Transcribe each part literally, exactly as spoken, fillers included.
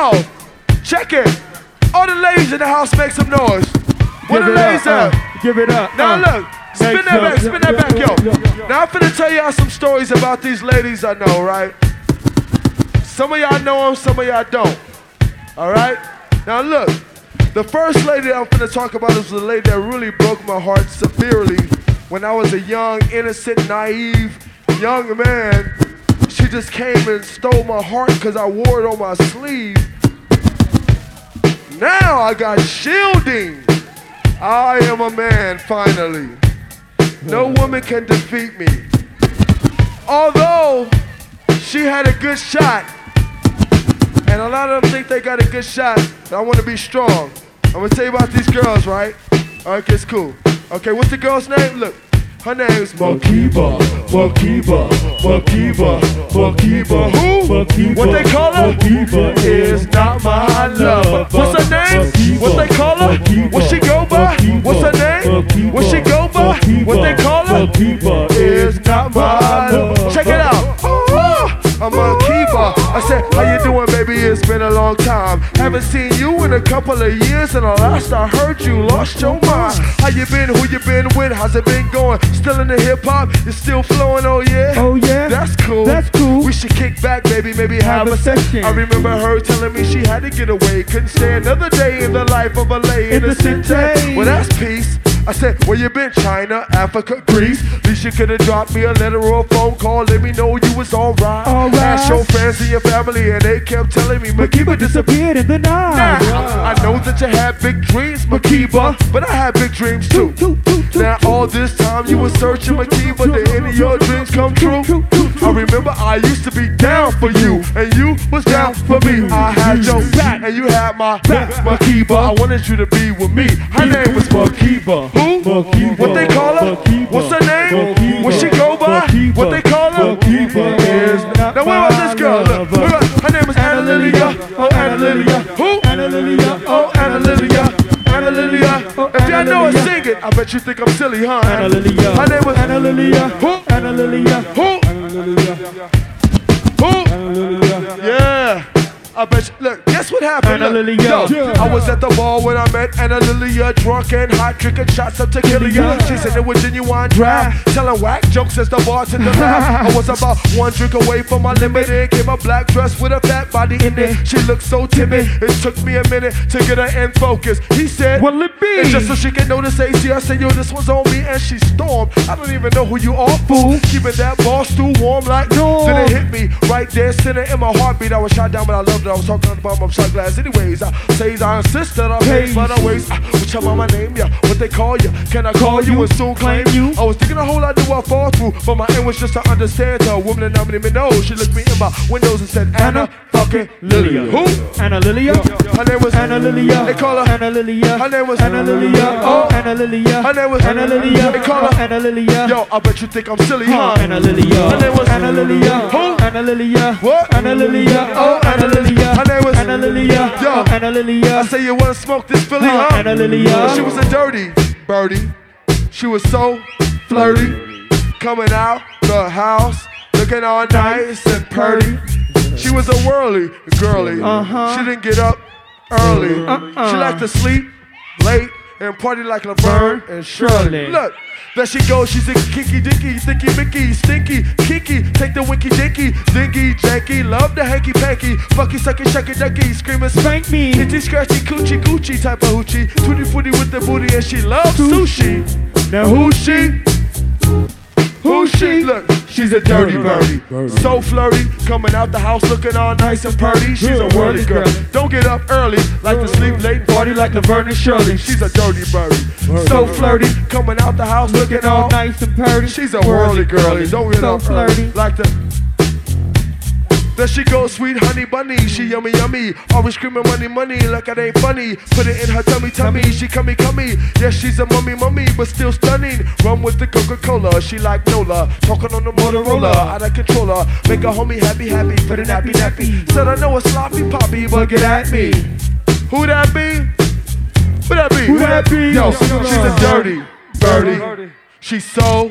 Yo, check it. All the ladies in the house make some noise. Where the ladies at? Uh, give it up. Now uh, look, spin that back, spin that back, yo. Now I'm finna tell y'all some stories about these ladies I know, right? Some of y'all know them, some of y'all don't. All right? Now look, the first lady I'm finna talk about is the lady that really broke my heart severely when I was a young, innocent, naive young man. She just came and stole my heart because I wore it on my sleeve. Now I got shielding. I am a man, finally. No woman can defeat me. Although she had a good shot, and a lot of them think they got a good shot, but I want to be strong. I'm going to tell you about these girls, right? All right, it's cool. Okay, what's the girl's name? Look, her name's Makiba, Makiba, Makiba, Makiba. Who? Makiba, what they call her? Makiba is not my love. What's her name? What they call her? What she go by? What's her name? What she go by? What they call her? Makiba is not my love. Check it out. I'm Makiba. I said, how you doing, baby? It's been a long time. Haven't seen you in a couple of years, and the last I heard you lost your mind. How you been? Who you been with? How's it been going? Still in the hip hop? You still flowing? Oh yeah. Oh yeah. That's cool. That's cool. We should kick back, baby. Maybe have, have a session. I remember her telling me she had to get away. Couldn't stay another day in the life of a lay innocent day. Well, that's peace. I said, where you been? China, Africa, Greece. At least you could've dropped me a letter or a phone call. Let me know you was alright. All right. Asked your friends and your family, and they kept telling me Makiba disappeared in the night. Now, I know that you had big dreams, Makiba, but I had big dreams too. Now all this time you were searching, Makiba, did any of your dreams come true? I remember I used to be down for you, and you was down for me. I had your back, and you had my back, Makiba. I wanted you to be with me. Her name was Makiba. Who? Makiba. What they call her? Makiba. What's her name? Makiba. What she go by? Makiba. What they call her? Makiba. Is now what about this girl? Look, look, her name is Anna Lilia. Oh, Anna Lilia. Who? Anna Lilia. Oh, Anna Lilia. Anna Lilia. If y'all know her, sing it. I bet you think I'm silly, huh? Anna Lilia. Her name was Anna Lilia. Who? Anna Lilia. Who? Anna Lilia. Who? Anna Lilia. Yeah. I bet you, look, guess what happened? Anna Lilia. Yo, I was at the ball when I met Anna Lilia, drunk and hot, drinking shots of tequila. She said it was genuine dry, telling whack jokes as the bartender laughed. I was about one drink away from my limit. In came a black dress with a fat body in it. She looked so timid, it took me a minute to get her in focus. He said, what'll it be? And just so she can notice A C, I said, yo, this one's on me, and she stormed. I don't even know who you are, fool. Keeping that bar stool warm like no. Then it hit me right there, center in my heartbeat. I was shot down, but I loved it. I was talking about my shot glass anyways. I say I insist that I pay for the waste. What's your mama name ya? What they call you? Can I call you and soon claim you? I was thinking a whole lot do I fall through, but my aim was just to understand her. A woman that I didn't even know. She looked me in my windows and said, Anna fucking Lilia. Who? Anna Lilia. Her name was Anna Lilia. They call her Anna Lilia. Her name was Anna Lilia. Oh, Anna Lilia. Her name was Anna Lilia. They call her Anna Lilia. Yo, I bet you think I'm silly, huh? Anna Lilia. Her name was Anna Lilia. Who? Anna Lilia. What? Anna Lilia. Oh, Anna Lilia. Her name was Anna Lilia. Yo, Anna Lilia. I say you wanna smoke this Philly, huh? Anna Lilia. She was a dirty birdie. She was so flirty. Coming out the house, looking all nice and purty. She was a whirly girly. Uh-huh. She didn't get up early. Uh-uh. She liked to sleep late and party like Laverne and Shirley. Look, there she goes, she's a kinky dinky, thinky mickey, stinky, kinky, take the winky dinky, dinky, janky, love the hanky panky, fucky sucky shucky ducky, screaming Spank me. hitty scratchy coochie coochie type of hoochie, tutti frutti with the booty, and she loves sushi. Now who's she? Who's she? Look, she's a dirty birdie, so flirty, coming out the house looking all nice and purty. She's a whirly girl, don't get up early, like to sleep late, party like Laverne and Shirley. She's a dirty birdie, so flirty, coming out the house looking all nice and purty. She's a whirly girlie, don't get so up early, flirty, like the. There she goes, sweet honey bunny, she yummy yummy, always screaming money money like it ain't funny. Put it in her tummy tummy, she cummy cummy. Yeah, she's a mummy mummy, but still stunning. Run with the Coca-Cola, she like Nola, talking on the Motorola, out of controller. Make a homie happy happy, put a nappy nappy. Said I know a sloppy poppy, but get at me. Who that be? Who that be? Who that be? Yo, she's a dirty birdie. She's so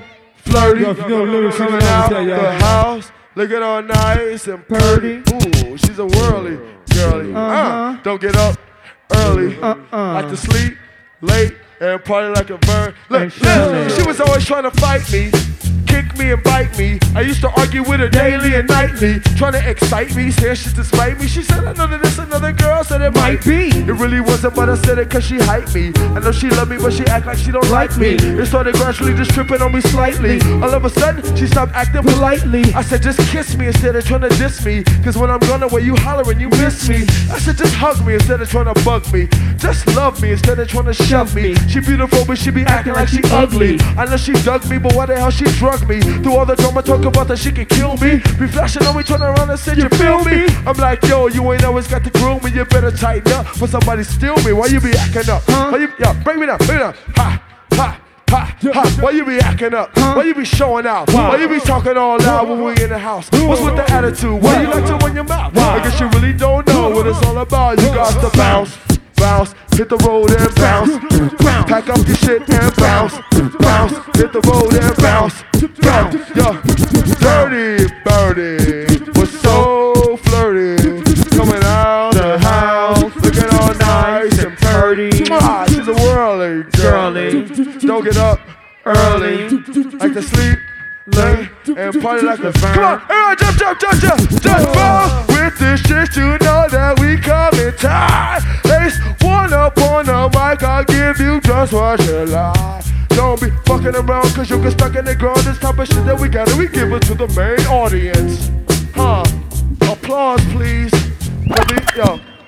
flirty. Yo, if you know the lyrics, Coming you know out what I'm saying, the yeah. house, looking all nice and purty. Ooh, she's a whirly girly. Uh-huh. Uh, don't get up early, Uh-uh. like to sleep late and party like a bird. Look, And Shirley. look, she was always trying to fight me, kick me and bite me. I used to argue with her daily and nightly, trying to excite me, saying shit to spite me. She said, I know that it's another girl, said it might Might be. It really wasn't, but I said it cause she hyped me. I know she loved me, but she act like she don't like me. It started gradually just tripping on me slightly. All of a sudden, she stopped acting politely. I said, just kiss me instead of trying to diss me. Cause when I'm gone away, you hollering, you miss me. I said, just hug me instead of trying to bug me. Just love me instead of trying to shove me. She beautiful, but she be acting like she ugly. I know she dug me, but why the hell she drug me? Through all the drama, talk about that she can kill me. Be flashing on me, turn around and said, you feel me? I'm like, yo, you ain't always got the groom, and you better tighten up for somebody steal me. Why you be acting up? Huh? Why you, yeah, bring me down, bring me down. Ha, ha, ha, ha. Why you be acting up? Huh? Why you be showing out? Why you be talking all loud when we in the house? What's with the attitude? Why you like to run your mouth? I guess you really don't know what it's all about. You got to bounce, bounce, hit the road and bounce. Pack up your shit and bounce, bounce, hit the road and bounce. Bounce, yo, dirty birdie was so flirty, coming out the house, looking all nice and purty. Mwah, she's a whirly girly. Don't get up early, like to sleep late and party like a fan. Come on, everyone, jump, jump, jump, jump, jump, ball with this shit. You know that we coming tight. Ace one up on the mic, I'll give you just what you like. Don't be fucking around cause you get stuck in the ground. This type of shit that we got and we give it to the main audience. Huh? Applause please. Yo.